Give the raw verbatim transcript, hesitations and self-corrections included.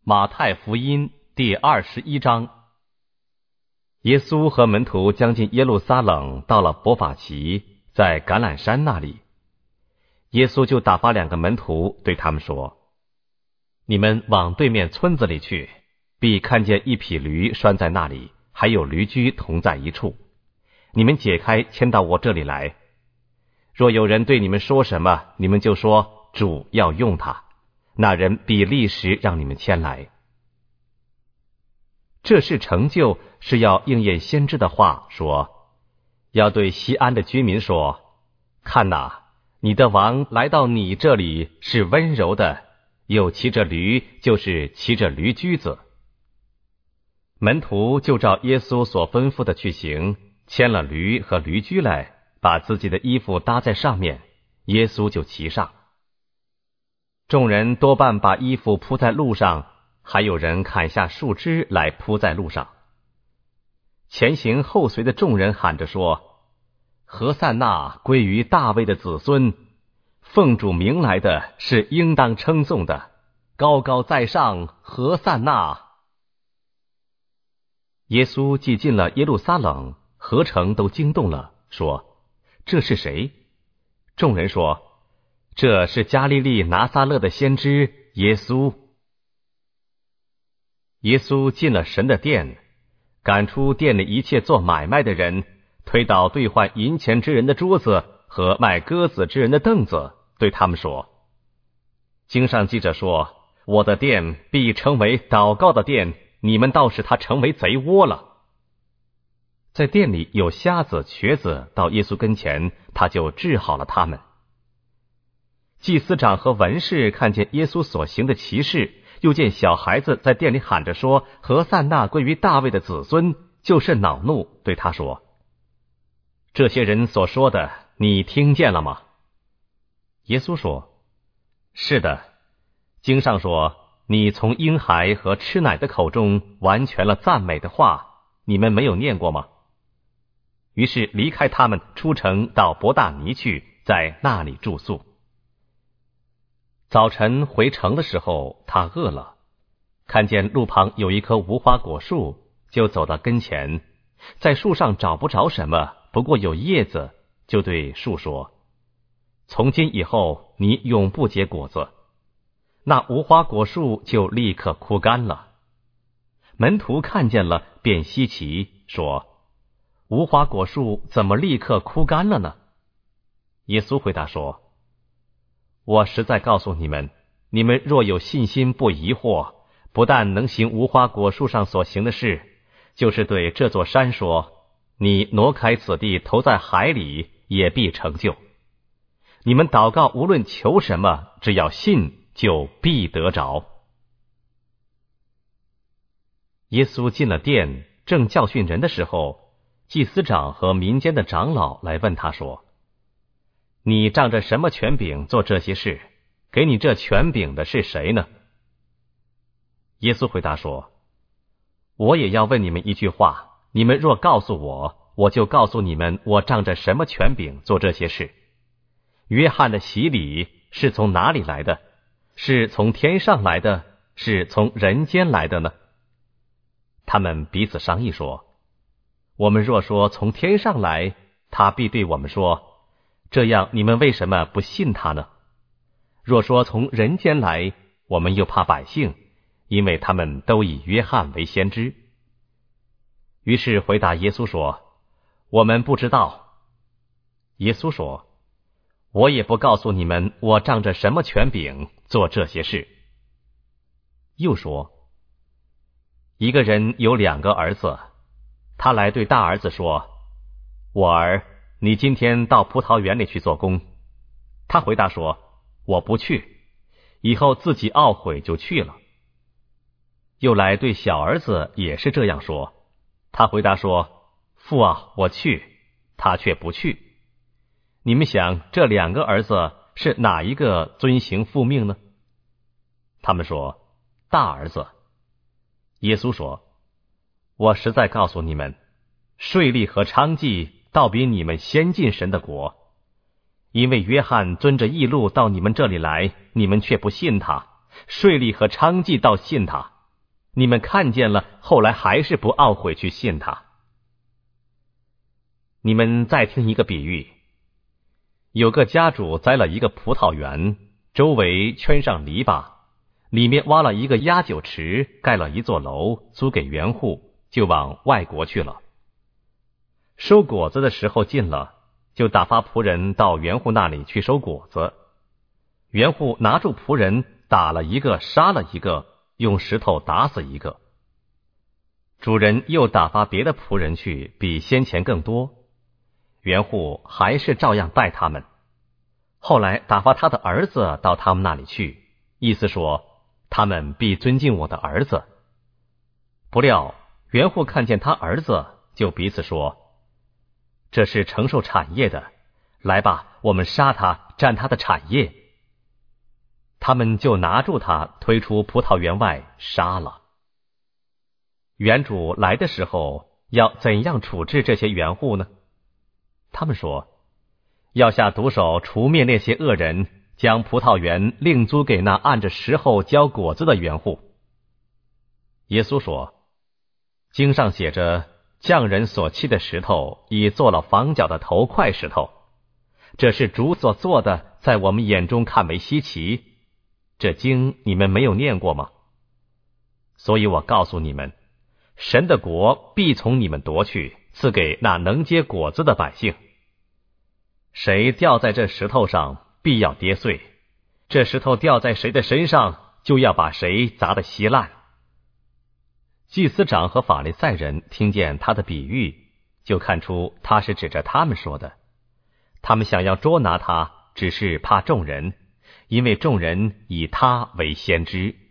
马太福音第二十一章。耶稣和门徒将近耶路撒冷，到了伯法其，在橄榄山那里。耶稣就打发两个门徒，对他们说：你们往对面村子里去，必看见一匹驴拴在那里，还有驴驹同在一处。你们解开，牵到我这里来。若有人对你们说什么，你们就说主要用他，那人必立时让你们牵来。这事成就，是要应验先知的话，说要对西安的居民说：看哪，你的王来到你这里，是温柔的，又骑着驴，就是骑着驴驹子。门徒就照耶稣所吩咐的去行，牵了驴和驴驹来，把自己的衣服搭在上面，耶稣就骑上。众人多半把衣服铺在路上，还有人砍下树枝来铺在路上。前行后随的众人喊着说：何塞那归于大卫的子孙，奉主名来的是应当称颂的，高高在上，何塞那。耶稣既进了耶路撒冷，合城都惊动了，说：这是谁？众人说：这是加利利拿撒勒的先知耶稣。耶稣进了神的殿，赶出店里一切做买卖的人，推倒兑换银钱之人的桌子和卖鸽子之人的凳子，对他们说：经上记着说，我的殿必成为祷告的殿，你们倒使它成为贼窝了。在店里有瞎子瘸子到耶稣跟前，他就治好了他们。祭司长和文士看见耶稣所行的奇事，又见小孩子在店里喊着说：何塞那归于大卫的子孙，就是恼怒，对他说：这些人所说的，你听见了吗？耶稣说：是的，经上说，你从婴孩和吃奶的口中完全了赞美的话，你们没有念过吗？于是离开他们，出城到伯大尼去，在那里住宿。早晨回城的时候，他饿了，看见路旁有一棵无花果树，就走到跟前，在树上找不着什么，不过有叶子，就对树说：从今以后你永不结果子。那无花果树就立刻枯干了。门徒看见了，便稀奇，说：无花果树怎么立刻枯干了呢？耶稣回答说：我实在告诉你们，你们若有信心不疑惑，不但能行无花果树上所行的事，就是对这座山说：你挪开此地，投在海里，也必成就。你们祷告无论求什么，只要信，就必得着。耶稣进了殿，正教训人的时候，祭司长和民间的长老来问他说：你仗着什么权柄做这些事？给你这权柄的是谁呢？耶稣回答说：我也要问你们一句话，你们若告诉我，我就告诉你们，我仗着什么权柄做这些事。约翰的洗礼是从哪里来的？是从天上来的，是从人间来的呢？他们彼此商议说：我们若说从天上来，他必对我们说：这样你们为什么不信他呢？若说从人间来，我们又怕百姓，因为他们都以约翰为先知。于是回答耶稣说：我们不知道。耶稣说：我也不告诉你们，我仗着什么权柄做这些事。又说：一个人有两个儿子，他来对大儿子说：我儿，你今天到葡萄园里去做工。他回答说：我不去。以后自己懊悔，就去了。又来对小儿子也是这样说。他回答说：父啊，我去。他却不去。你们想，这两个儿子是哪一个遵行父命呢？他们说：大儿子。耶稣说：我实在告诉你们，税吏和娼妓倒比你们先进神的国。因为约翰遵着义路到你们这里来，你们却不信他；税吏和娼妓倒信他。 你们看见了，后来还是不懊悔去信他。你们再听一个比喻，有个家主栽了一个葡萄园，周围圈上篱笆，里面挖了一个压酒池，盖了一座楼，租给园户，就往外国去了。收果子的时候近了，就打发仆人到园户那里去收果子。园户拿住仆人，打了一个，杀了一个，用石头打死一个。主人又打发别的仆人去，比先前更多。园户还是照样待他们。后来打发他的儿子到他们那里去，意思说他们必尊敬我的儿子。不料园户看见他儿子，就彼此说，这是承受产业的，来吧，我们杀他，占他的产业。他们就拿住他，推出葡萄园外，杀了。园主来的时候，要怎样处置这些园户呢？他们说，要下毒手除灭那些恶人，将葡萄园另租给那按着时候交果子的园户。耶稣说，经上写着，匠人所砌的石头，已做了房角的头块石头。这是主所做的，在我们眼中看为稀奇。这经你们没有念过吗？所以我告诉你们，神的国必从你们夺去，赐给那能结果子的百姓。谁掉在这石头上，必要跌碎；这石头掉在谁的身上，就要把谁砸得稀烂。祭司长和法利赛人听见他的比喻，就看出他是指着他们说的。他们想要捉拿他，只是怕众人，因为众人以他为先知。